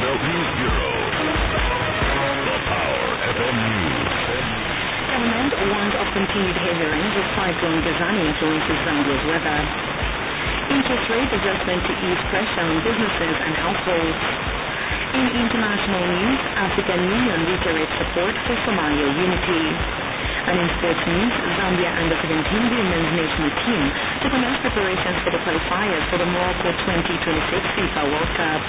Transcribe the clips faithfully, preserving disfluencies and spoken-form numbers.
News Bureau. The Power F M News. Government warns of continued heavy rains as Cyclone Gazani influences Zambia's weather. Interest rate adjustment to ease pressure on businesses and households. In international news, African Union reiterates support for Somalia unity. And in sports news, Zambia under seventeen women's national team to commence preparations for the qualifiers for the Morocco twenty twenty-six FIFA World Cup.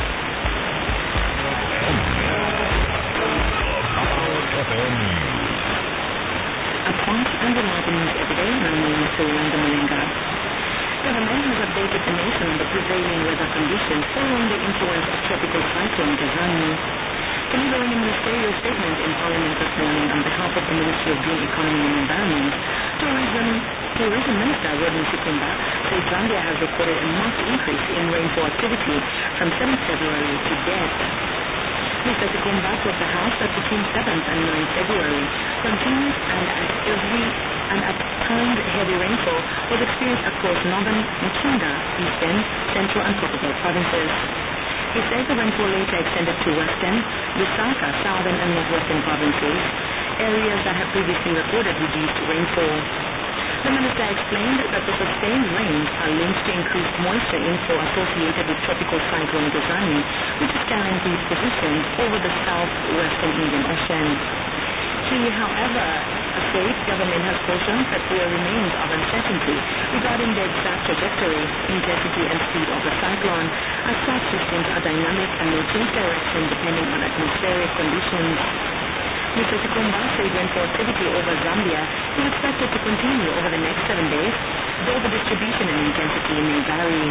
Power F M News. A prompt and reliable news every day. My name is Yolanda Malenga. Government has updated the nation on the prevailing weather conditions following the influence of tropical cyclone Gazani. Delivering a ministerial statement in Parliament this morning on behalf of the Ministry of Green Economy and Environment, Tourism, Tourism Minister Rodney Sikumba said Zambia has recorded a marked increase in rainfall activity from seventh February to date. Mister Sikumba told the House that between seventh and ninth February, continuous and at every and at times heavy rainfall was experienced across northern Mkinga, eastern, central and tropical provinces. He says the rainfall later extended to western, Lusaka, southern and northwestern provinces, areas that had previously recorded reduced rainfall. The minister explained that the sustained rains are linked to increased moisture inflow associated with tropical cyclone Gazani, which is currently positioned over the southwestern Indian Ocean. He, however, said government has cautioned that there remains of uncertainty regarding the exact trajectory, intensity and speed of the cyclone, as such systems are dynamic and will change direction depending on atmospheric conditions. Mister Sikumba said rainfall activity over Zambia is expected to continue over the next seven days, though the distribution and intensity may vary.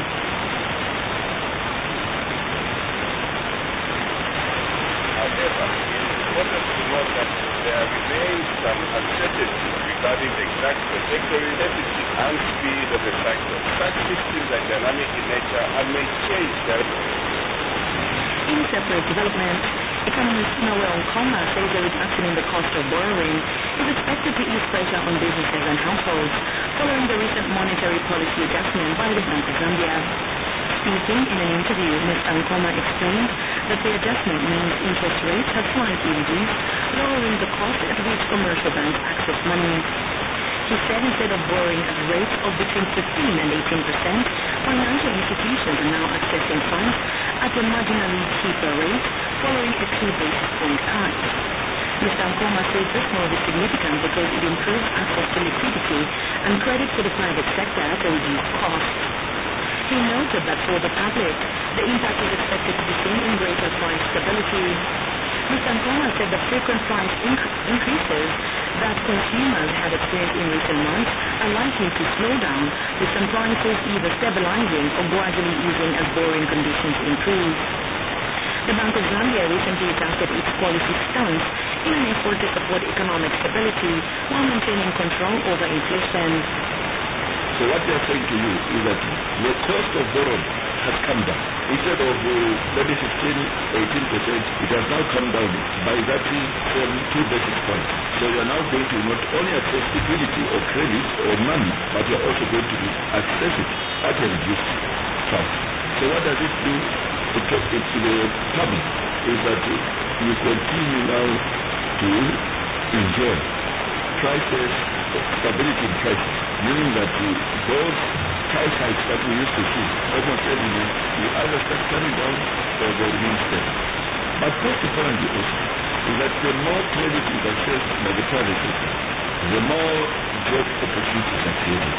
However, it is important to note that there remains some uncertainty regarding the exact trajectory, intensity, and speed of the cyclone. Such systems are dynamic in nature and may change their... In separate development, economist Noel Nkoma says a reduction in the cost of borrowing is expected to ease pressure on businesses and households following the recent monetary policy adjustment by the Bank of Zambia. Speaking in an interview, Mister Nkoma explained that the adjustment means interest rates have slightly reduced, lowering the cost at which commercial banks access money. He said instead of borrowing at rates of between fifteen and eighteen percent, financial institutions are now accessing funds at a marginally cheaper rate following a two basis point cut. Mister Nkoma says this move is significant because it improves access to liquidity and credit for the private sector at a reduced cost. He noted that for the public, the impact is expected to be seen in greater price stability. Mister Nkoma said the frequent price inc- increases that consumers have experienced in recent months are likely to slow down, with some prices either stabilizing or gradually easing as borrowing conditions improve. The Bank of Zambia recently adjusted its policy stance in an effort to support economic stability while maintaining control over inflation. So what they are saying to you is that the cost of borrowing has come down. Instead of uh, maybe fifteen, eighteen percent, it has now come down by that from two basis points. So you are now going to not only access liquidity or credit or money, but you are also going to access it at a reduced price. So what does it do to, to, to the public is that you continue now to enjoy prices, stability in prices, meaning that uh, those price hikes that we used to see almost every month will either start coming down or they remain stable. But most importantly also is that the more credit is accessed by the private sector, the more job opportunities are created.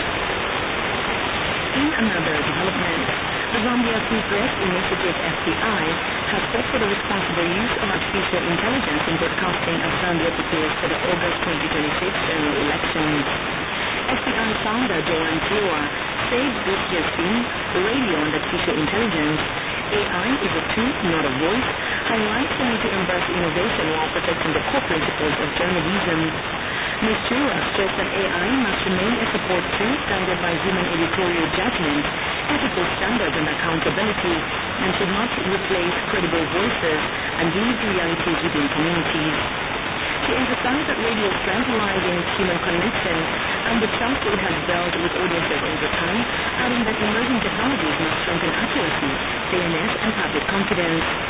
In another development, the Zambia Free Press Initiative F P I has called for the responsible use of artificial intelligence in broadcasting as Zambia prepares for the August twenty twenty-six general elections. F P I founder Joan Tiwa said this year's theme, Radio and Artificial Intelligence, A I is a tool, not a voice, highlights the need to embrace innovation while protecting the core principles of journalism. Miz Tiwa stressed that A I must remain a support tool guided by human editorial judgment, ethical standards and accountability, and should not replace credible voices and leave realities within communities. She emphasized that radio's strength lies in its human connection and the trust it has built with audiences over time, adding that emerging technologies must strengthen accuracy, fairness, and public confidence.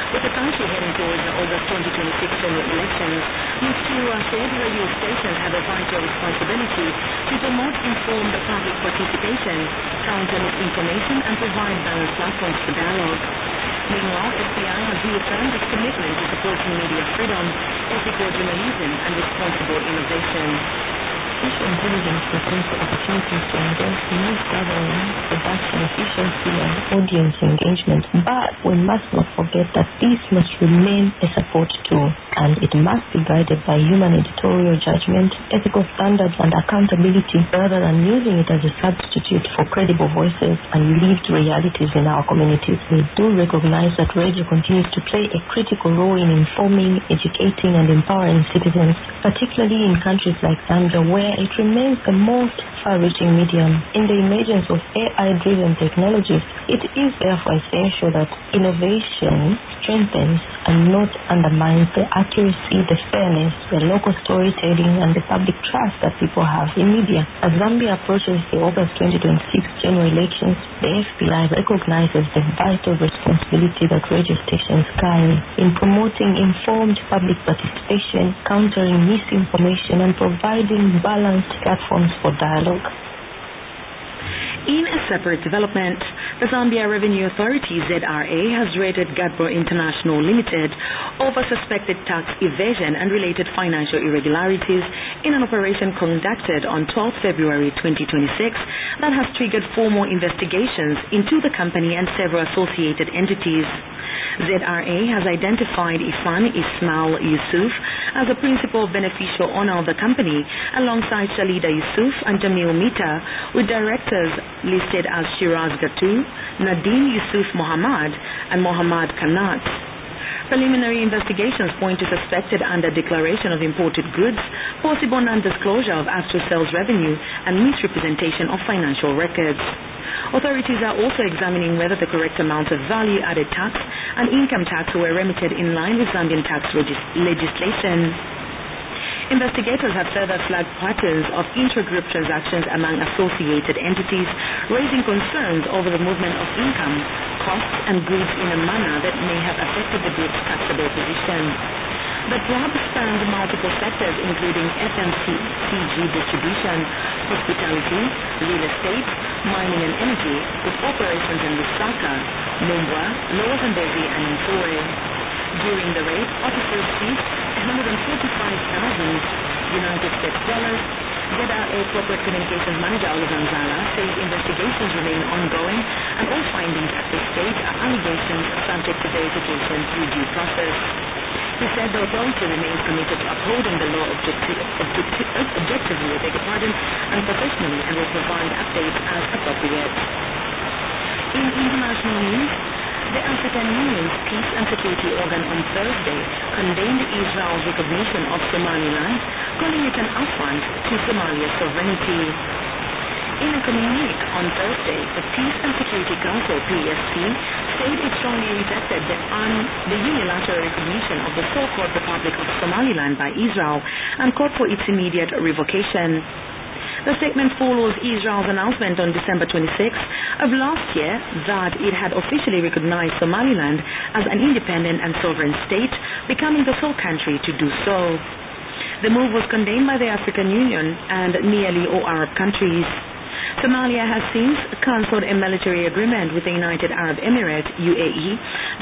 With the country heading towards the August twenty twenty-six general elections, Mutsua said radio stations have a vital responsibility to promote informed public participation, counter misinformation, and provide balanced platforms for dialogue. Meanwhile, F B I has reaffirmed its commitment to supporting media freedom, ethical journalism, and responsible innovation. Artificial intelligence presents opportunities to enhance news gathering, production efficiency, and audience engagement. But we must not forget that this must remain a support tool, and it must be guided by human editorial judgment, ethical standards, and accountability, rather than using it as a substitute for credible voices and lived realities in our communities. We do recognize that radio continues to play a critical role in informing, educating, and empowering citizens, particularly in countries like Zambia, where it remains the most far-reaching medium. In the emergence of A I-driven technologies, it is therefore essential that innovation strengthens and not undermines the accuracy, the fairness, the local storytelling, and the public trust that people have in media. As Zambia approaches the August twenty twenty-six general elections, the F B I recognizes the vital responsibility that radio stations carry in promoting informed public participation, countering misinformation, and providing balanced platforms for dialogue. In a separate development, the Zambia Revenue Authority Z R A has raided Gadbo International Limited over suspected tax evasion and related financial irregularities in an operation conducted on twelfth February twenty twenty-six that has triggered formal investigations into the company and several associated entities. Z R A has identified Ifan Ismail Yusuf as a principal beneficial owner of the company alongside Shalida Yusuf and Jamil Mita, with directors listed as Shiraz Gatu, Nadim Yusuf Muhammad, and Muhammad Kanat. Preliminary investigations point to suspected under declaration of imported goods, possible non-disclosure of actual sales revenue, and misrepresentation of financial records. Authorities are also examining whether the correct amount of value-added tax and income tax were remitted in line with Zambian tax regis- legislation. Investigators have further flagged patterns of intra-group transactions among associated entities, raising concerns over the movement of income, costs, and goods in a manner that may have affected the group's taxable position. The club spans multiple sectors, including F M C G distribution, hospitality, real estate, mining and energy, with operations in Lusaka, Lumbwa, Lower Zambezi, and Mfue. During the raid, officers seized one hundred forty-five thousand United States dollars. Z R A Corporate Communications Manager Oliver Nzala says investigations remain ongoing and all findings at this stage are allegations subject to verification through due process. He said the authority remains committed to upholding the law objecti- objecti- objectively, I beg your pardon, and professionally, and will provide updates as appropriate. In international news, the African Union's Peace and Security Organ on Thursday condemned Israel's recognition of Somaliland, calling it an affront to Somalia's sovereignty. In a communique on Thursday, the Peace and Security Council, P S C, said it strongly rejected the, un- the unilateral recognition of the so-called Republic of Somaliland by Israel and called for its immediate revocation. The statement follows Israel's announcement on December twenty-sixth of last year that it had officially recognized Somaliland as an independent and sovereign state, becoming the sole country to do so. The move was condemned by the African Union and nearly all Arab countries. Somalia has since cancelled a military agreement with the United Arab Emirates, U A E,